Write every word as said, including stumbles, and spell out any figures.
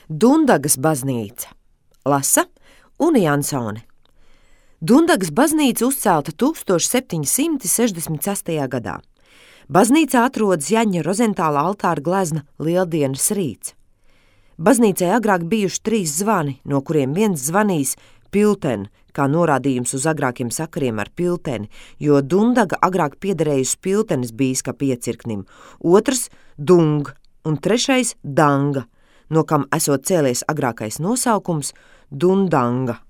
Dundagas baznīca. Lasa Una Jansone. Dundagas baznīca uzcelta tūkstoš septiņi simti sešdesmit sestajā gadā. Baznīcā atrodas Jaņa Rozentāla altāra glezna Lieldienas rīts. Baznīcai agrāk bijuši trīs zvani, no kuriem viens zvanījis Pilteni, kā norādījums uz agrākiem sakariem ar Pilteni, jo Dundaga agrāk piederējusi Piltenes bīskapa iecirknim, otrs Dung un trešais Danga, no kam esot cēlies agrākais nosaukums Dundanga.